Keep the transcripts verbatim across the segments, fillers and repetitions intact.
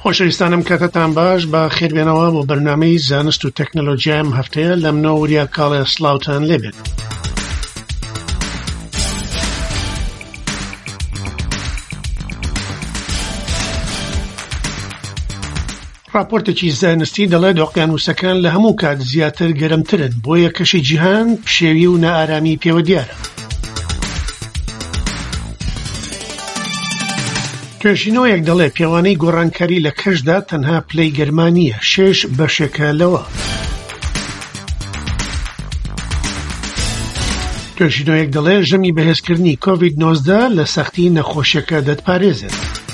خۆشەویستانم کاتتان باش بە خێربێنەوە بۆ بەرنامەی زانست و تەکنۆلۆژیام هەفتەیە لە منەوە وریا کاڵێ سڵاوتان لێبێت. راپۆرتێکی زانستی دەڵێت ئۆقیانوسەکان لە هەموو کات زیاتر گەرمترن، بۆیە کەشی جیهان پشێوی و نائارامی پێوە دیارە. توێژینەوەیەک دەڵێ پیاوانەی گۆڕانکاری لە کەشدا تەنها پلەی گەرما نییە، شێش بەشێکە لەوە. توێژینەوەیەک دەڵێ ژەمی بەهێزکردنی کۆڤید نۆزدە لە سەختی نەخۆشیەکە دەتپارێزێت.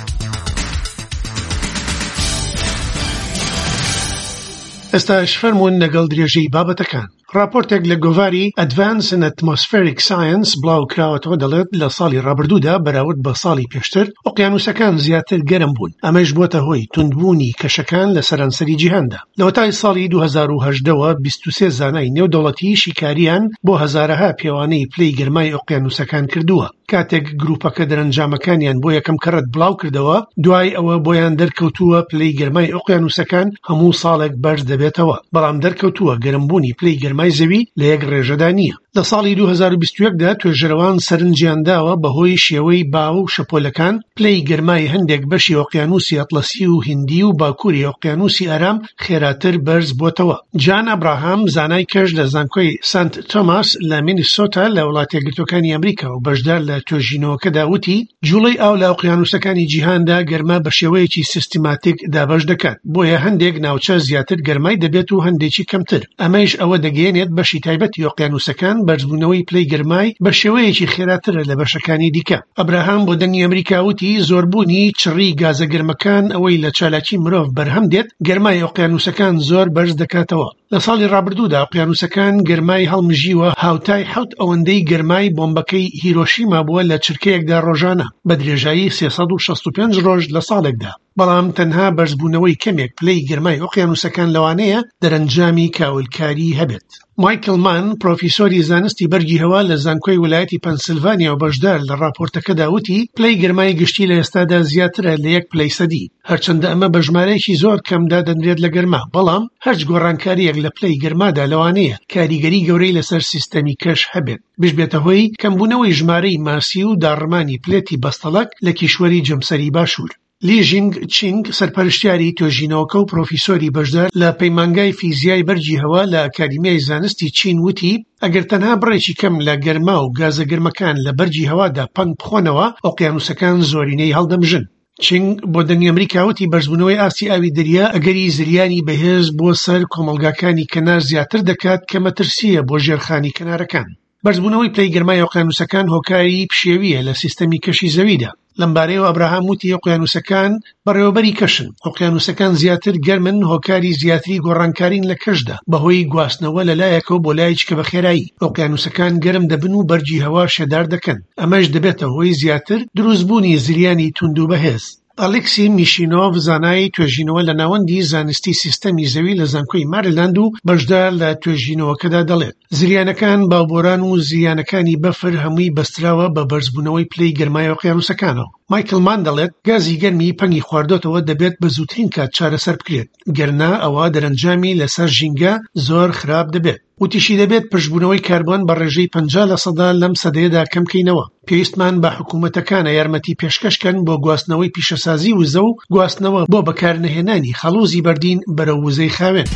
ئێستاش فەرموون لەگەڵ درێژەی بابەتەکان. راپۆرتێک لە گۆڤاری Advance in Atmospheric Science بڵاو کراوەتەوە دەڵێت لە ساڵی ڕابردوودا بەراورد بە ساڵی پێشتر ئۆقیانوسەکان زیاتر گەرم بوون. ئەمەش بۆتە هۆی توندبوونی کەشەکان لە سەرانسەری جیهاندا. لە وەتای ساڵی دوو هەزار و هەژدەوە بیست و سێ زانای نێودەوڵەتی شیکاریان بۆ هەزارەها پیاوانەی پلەی گەرمای ئۆقیانوسەکان کردووە. کاتێک گروپەکە دەرەنجامەکانیان بۆ یەکەم کەڕەت بڵاو کردەوە، دوای ئەوە بۆیان دەرکەوتووە پلەی گەرمای ئۆقیانوسەکان هەموو ساڵێک بەرز دەبێتەوە، بەڵام دەرکەوتووە گەرمبوونی پلەی گەرمای زەوی لە یەک ڕێژەدا نییە. لە ساڵی دوو هەزار و بیست و یەکدا توێژەرەوان سەرنجیان داوە بەهۆی شێوەی باو و شەپۆلەکان پلەی گەرمای هەندێک بەشی ئۆقیانوسی ئەتلەسی و هیندی و باکووری ئۆقیانوسی ئارام خێراتر بەرز بۆتەوە. جان ئەبراهام زانای کەش لە زانکۆی سانت تۆماس لە مینیسۆتا لە وڵاتە یەکگرتوەکانی ئەمریکا و بەشدار لە توێژینەوەکەدا وتی جوڵەی ئاو لە ئۆقیانوسەکانی جیهاندا گەرما بە شێوەیەکی سیستیماتیک دابەش دەکات، بۆیە هەندێک ناوچە زیاتر گەرمای دەبێت و هەندێکی کەمتر. ئەمەش ئەوە دەگەێنێت بەشی تایبەتی ئۆقیانوسەکان بەرزبوونەوەی پلەی گەرمای بە شێوەیەکی خێراترە لە بەشەکانی دیکە. ئەبراهام بۆ دەنگی ئەمریکا وتی زۆربوونی چڕی گازە گەرمەکان ئەوەی لە چالاکی مرۆڤ بەرهەم دێت گەرمای ئۆقیانوسەکان زۆر بەرز دەکاتەوە. لە ساڵی ڕابردوودا ئۆقیانوسەکان گەرمای هەڵمژیوە هاوتای حەوت ئەوەندەی گەرمای بۆمبەکەی هیرۆشیما بووە لە چرکەیەکدا ڕۆژانە بە درێژایی سێسەد و شەست و پێنج ڕۆژ لە ساڵێکدا. بەڵام تەنها بەرزبوونەوەی کەمێک پلەی گەرمای ئۆقیانوسەکان لەوانەیە دەرەنجامی کاولکاری هەبێت. مایکل مان پرۆفیسۆری زانستی بەرگی هەوا لە زانکۆی ویلایەتی پەنسیلڤانیا و بەشدار لە راپۆرتەکەدا وتی پلەی گەرمای گشتی لە ئێستادا زیاترە لە یەک پلەی سەدی، هەرچەندە ئەمە بە ژمارەیەکی زۆر کەمدا دەنرێت لە گەرما، بەڵام هەرچ گۆڕانکاریەک لە پلەی گەرمادا لەوانەیە کاریگەری گەورەی لەسەر سیستەمی کەش هەبێت، بشبێتە هۆی کەمبوونەوەی ژمارەی ماسی و داڕمانی پلێتی بەستەڵەک لە کیشوەری جەمسەری باشوور. لی ژینگ چینگ سەرپەرشتیاری توێژینەوەکە و پرۆفیسۆری بەشدار لە پەیمانگای فیزیای بەرگی هەوا لە ئەکادیمیای زانستی چین وتی ئەگەر تەنها بڕێکی کەم لە گەرما و گازە گەرمەکان لە بەرگی هەوادا پەنگ بخۆنەوە ئۆقیانوسەکان زۆرینەی هەڵدەمژن. چینگ بۆ دەنگی ئەمریکا وتی بەرزبوونەوەی ئاستی ئاوی دەریا ئەگەری زریانی بەهێز بۆ سەر کۆمەڵگاکانی کەنار زیاتر دەکات کە مەترسیە بۆ ژێرخانی کەنارەکان. بەرزبوونەوەی پلەی گەرمای ئۆقیانوسەکان هۆکاری پشێویە لە سیستەمی کەشی زەویدا. لەمبارەیەوە ئەبراهام وتی ئۆقیانوسەکان بەڕێوەبەری کەشن، ئۆقیانوسەکان زیاتر گەرمن، هۆکاری زیاتری گۆڕانکارین لە کەشدا بەهۆی گواستنەوە لەلایەکەوە بۆ لایەکە بەخێرایی. ئۆقیانوسەکان گەرم دەبن و بەرگی هەوا شێدار دەکەن، ئەمەش دەبێتە هۆی زیاتر دروستبوونی زریانی توند و بەهێز. ئەلێکسی میشینۆڤ زانای توێژینەوە لە ناوەندی زانستی سیستەمی زەوی لە زانکۆی ماریلاند و بەشدار لە توێژینەوەکەدا دەڵێت زریانەکان، باوبۆران و زریانەکانی بەفر هەمووی بەستراوە بە بەرزبوونەوەی پلەی گەرمای ئۆقیانوسەکانەوە. مایکل مان دەڵێت گازی گەرمی پەنگی خواردۆتەوە دەبێت بە زووترین کات چارەسەر بکرێت، گەرنا ئەوە دەرەنجامی لەسەر ژینگە زۆر خراپ دەبێت. وتیشی دەبێت پشتبوونەوەی کاربۆن بە ڕێژەی پەنجا لە سەدا لەم سەدەیەدا کەمکەینەوە. پێویستمان بە حکوومەتەکانە یارمەتی پێشکەشکەن بۆ گواستنەوەی پیشەسازی وزە و گواستنەوە بۆ بەکارنەهێنانی خەڵوزی بەردین بەرەو وزەی خاوێن.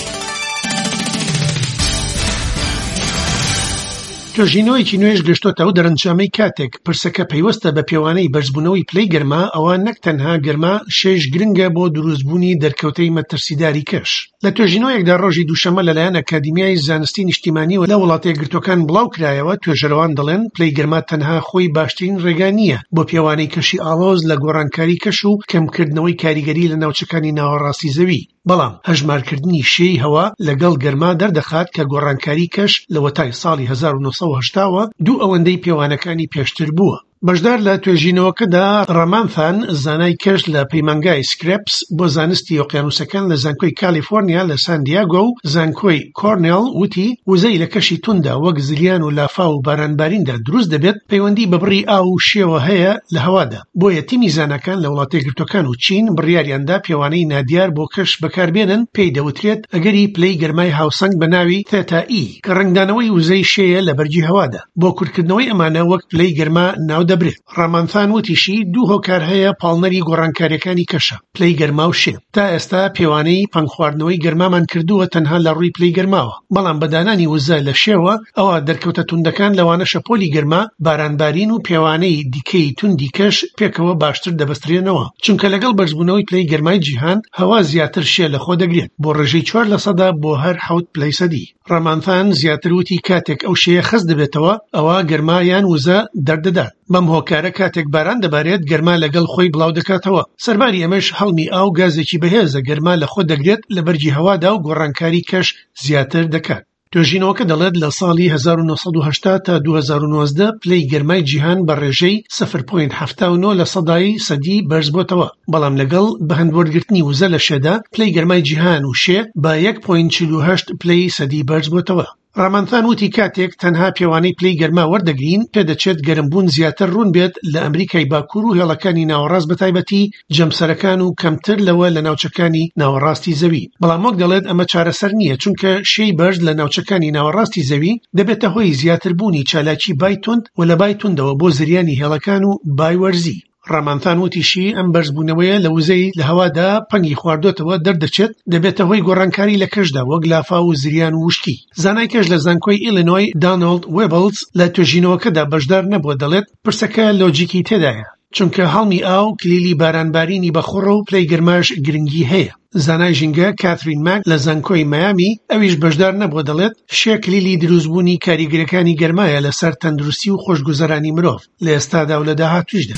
توێژینەوەیکی نوێش گەشتۆتە و دەرەنجامەی کاتێک پرسەکە پەیوەستە بە پێوانەی بەرزبوونەوەی پلەی گەرما، ئەوە نەک تەنها گەرما شێش گرنگە بۆ دروستبوونی دەرکەوتەی مەترسیداری کەش. لە توێژینەوەیەکدا ڕۆژی دووشەمە لەلایەن ئەکادیمیای زانستی نیشتیمانی و لە وڵاتە یەکگرتوەکان بڵاو کرایەوە توێژەرەوان دەڵێن پلەی گەرما تەنها خۆی باشترین ڕێگا نییە بۆ پیاوانەی کەشی ئاڵۆز لە گۆڕانکاری کەش و کەمکردنەوەی کاریگەری لە ناوچەکانی ناوەڕاستی زەوی، بەڵام هەژمارکردنی شێی هەوا لەگەڵ گەرما دەردەخات کە گۆڕانکاری کەش لە وەتای ساڵی هەزار و نۆ سەد و هەشتاوە دوو ئەوەندەی پیاوانەکانی پێشتر بووە. بەشدار لە توێژینەوەکەدا ڕەمانثان زانای کەش لە پەیمانگای سکرێپس بۆ زانستی ئۆقیانوسەکان لە زانکۆی کالیفۆرنیا لە سان دیاگۆ و زانکۆی کۆرنێڵ وتی وزەی لە کەشی توندا وەک زریان و لافا و بارانباریندا دروست دەبێت پەیوەندی بە بڕی ئاو و شێوە هەیە لە هەوادا بۆیە تیمی زانەکان لە وڵاتە یەکگرتووەکان و چین بڕیاریاندا پێوانەی نادیار بۆ کەش بەکاربێنن پێی دەوترێت ئەگەری پلەی گەرمای هاوسەنگ بە ناوی تێتا ئی کە ڕنگدانەوەی وزەی شێیە لە بەرجی هەوادا بۆ کورتکردنەوەی ئەمانە وەک پلەی گەرما ناو دەبرێت. ڕەمانثان وتیشی دوو هۆکار هەیە پاڵنەری گۆڕانکاریەکانی کەشە پلەی گەرما و شێ تا ئێستا پێوانەی پەنگخواردنەوەی گەرمامان کردووە تەنها لە ڕووی پلەی گەرماوە بەڵام بەدانانی وزە لە شێوە ئەوە دەرکەوتە توندەکان لەوانە شەپۆلی گەرما بارانبارین و پێوانەی دیکەی توندی کەش پێکەوە باشتر دەبەسترێنەوە چونکە لەگەڵ بەرزبوونەوەی پلەی گەرمای جیهان هەوا زیاتر شێ لە خۆ دەگرێت بۆ ڕێژەی چوار لە سەدا بۆ هەر حەوت پلەی سەدی. ڕەمانثان زیاتر وتی کاتێک ئەو شێیە خەست دەبێتەوە ئەوە گەرما یان وزە دەردەدات بەم هۆکارە کاتێک باران دەبارێت گەرما لەگەڵ خۆی بڵاو دەکاتەوە سەرباری ئەمەش هەڵمی ئاو گازێکی بەهێزە گەرما لە خۆ دەگرێت لە بەرجی هەوادا و گۆڕانکاری کەش زیاتر دەکات. توێژینەوەکە دەڵێت لە ساڵی هەزار و نۆ سەد و هەشتا تا دوو هەزار و نۆزدە پلەی گەرمای جیهان بە ڕێژەی سەفر پۆینت هەفتە و نۆ لە سەدای سەدی بەرز بۆتەوە بەڵام لەگەڵ بەهەندوەرگرتنی وزە لە شێدا پلەی گەرمای جیهان و شێ بە یەک پۆینت چل و هەشت پلەی سەدی بەرز بۆتەوە. ڕەمانثان وتی کاتێک تەنها پێوانەی پلەی گەرما وەردەگرین پێدەچێت گەرمبوون زیاتر ڕوون بێت لە ئەمریکای باکوور و هێڵەکانی ناوەڕاست بەتایبەتی جەمسەرەکان و کەمتر لەوە لە ناوچەکانی ناوەڕاستی زەوی بەڵام وەک دەڵێت ئەمە چارەسەر نییە چونکە شێی بەرز لە ناوچەکانی ناوەڕاستی زەوی دەبێتە هۆی زیاتربوونی چالاکی بای توند و لە بای توندەوە بۆ زریانی هێڵەکان و بای وەرزی. ڕەمانثان وتیشی ئەم بەرزبوونەوەیە لە وزەی لە هەوادا پەنگی خواردۆتەوە دەردەچێت دەبێتە هۆی گۆڕانکاری لە کەشدا وەک لافا و زریان و وشکی. زانای کەش لە زانکۆی ئیلینۆی دانالد وێبڵز لە توێژینەوەکەدا بەشدار نەبووە دەڵێت پرسەکە لۆجیکی تێدایە چونکە هەڵمی ئاو کلیلی بارانبارینی بەخۆڕە و پلەی گەرماش گرنگی هەیە. زانای ژینگە کاترین ماک لە زانکۆی مایامی ئەویش بەشدار نەبووە دەڵێت شێ کلیلی دروستبوونی کاریگەرەکانی گەرمایە لەسەر تەندروستی و خۆشگوزەرانی مرۆڤ لە ئێستادا و لە داهاتووشدا.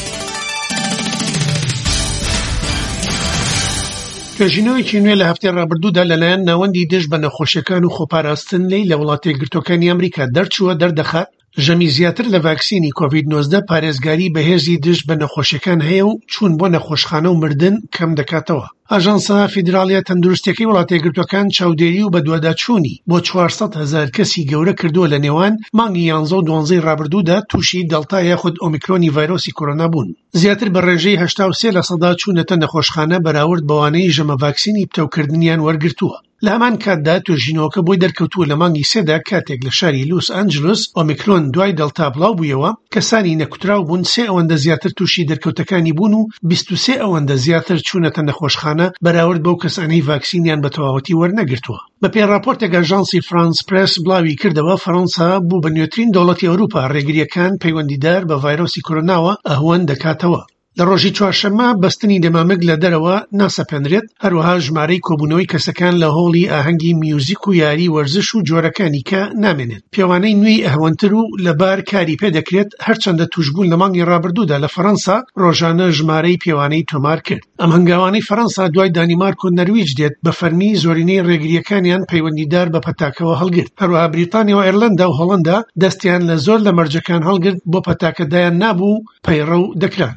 توێژینەوەیکی نوێ لە هەفتەی ڕابردوودا لەلایەن ناوەندی دژ بە نەخۆشیەکان و خۆپاراستن لی لە وڵاتە یەکگرتووەکانی ئەمریکا دەرچووە دەردەخات ژەمی زیاتر لە ڤاکسینی کۆڤید نۆزدە پارێزگاری بەهێزی دژ بە نەخۆشیەکان هەیە و چوون بۆ نەخۆشخانە و مردن کەم دەکاتەوە. ئاژانسا فیدراڵیە تەندروستیەکەی وڵاتە یەکگرتووەکان چاودێری و بە دوواداچوونی بۆ چوارسەد هەزار کەسی گەورە کردووە لە نێوان مانگی یانزە و دوانزەی ڕابردوودا تووشی دەڵتا یاخود ئۆمیکرۆنی ڤایرۆسی کۆرۆنا بوون. زیاتر بە ڕێژەی هەشتا و سێ لە سەدا چوونەتە نەخۆشخانە بەراورد بەوانەی ژەمە ڤاکسینی پتەوکردنیان وەرگرتووە. لە هەمان کاتدا توێژینەوەکە بۆی دەرکەوتووە لە مانگی سێدا کاتێک لە شاری لوس ئانجلس ئۆمیکرۆن دوای دەڵتا بڵاو بوویەوە کەسانی نەکوتراو بوون سێ ئەوەندە زیاتر تووشی دەرکەوتەکانی بوون و بیست و سێ ئەوەندە زیاتر چوونەتە نەخۆشخانە بەراورد بەو کەسانەی ڤاکسینیان بە تەواوەتی وەرنەگرتووە. بە پێڕاپۆرتێک ئاژانسی فرانس پرێس بڵاوی کردەوە فەڕەنسا بوو بە نوێترین دەوڵەتی ئەوروپا ڕێگریەکان پەیوەندیدار بە ڤایرۆسی کۆرۆناوە ئەهوەن دەکاتەوە. لە ڕۆژی چوارشەممە بەستنی دەمامک لە دەرەوە ناسەپێنرێت هەروەها ژمارەی کۆبوونەوەی کەسەکان لە هۆڵی ئاهەنگی میوزیک و یاری وەرزش و جۆرەکانی کە نامێنێت. پیاوانەی نوێی ئەهوەنتر و لەبار کاری پێدەکرێت هەرچەندە توشبوون لە مانگی ڕابردوودا لە فەڕەنسا ڕۆژانە ژمارەی پیاوانەی تۆمار کرد. ئەم هەنگاوانەی فەڕەنسا دوای دانیمارک و نەرویج دێت بە فەرمی زۆرینەی ڕێگریەکانیان پەیوەندیدار بە پەتاکەوە هەڵگرت. هەروەها بریتانیا و ئێرلەندا و هۆڵەندا دەستیان لە زۆر لە مەرجەکان هەڵگرت بۆ پەتاکەدایان نابوو پەیڕە و دەکران.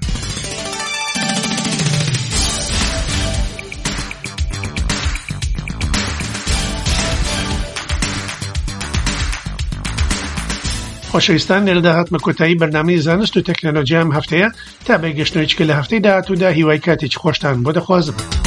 خۆشەویستان لێرەدا هاتمە کۆتایی بەرنامەی زانست و تەکنۆلۆژیا ئەم هەفتەیە تا بەیگەشتنەوەیەکە لە هەفتەی داهاتوودا هیوای کاتێکی خۆشتان بۆ دەخوازم.